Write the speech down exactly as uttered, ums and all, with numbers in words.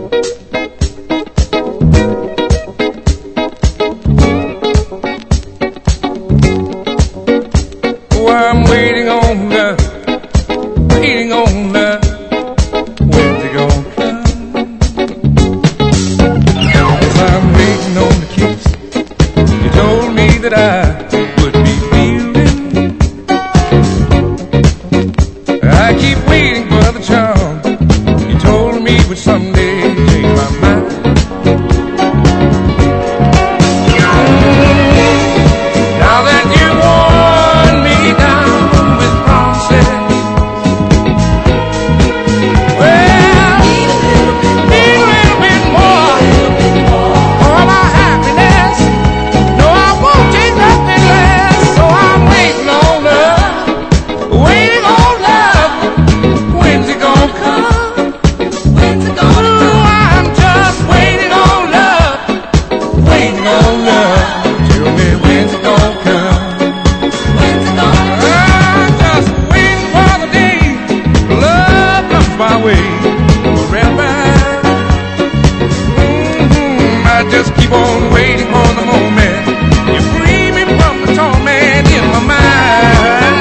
Oh, I'm waiting on love, waiting on love. When's it gonna come? Yes, I'm waiting on the kiss you told me that I would be feeling. I keep waiting for the charm you told me would someday change my mind. Now that you worn me down with promises, well, need a little bit more for my happiness. No, I won't take nothing less. So I'm waiting on love, waiting on love. When's it gonna come? When's it gonna come? I'm just waiting on love, waiting on love. Tell me when's it gonna come? When's it gonna come? I'm just waiting for the day love comes my way.